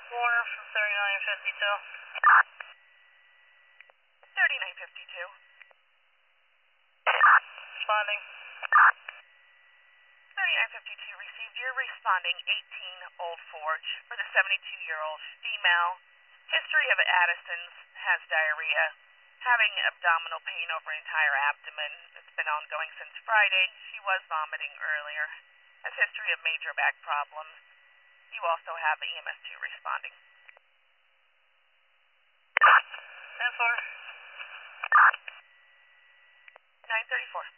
Warner from 3952. 3952. Responding. 3952 received. You're responding 18 Old Forge for the 72-year-old female. History of Addison's, has diarrhea, having abdominal pain over entire abdomen. It's been ongoing since Friday. She was vomiting earlier. Has history of major back problems. You also have EMS2 responding. 10-4. 934.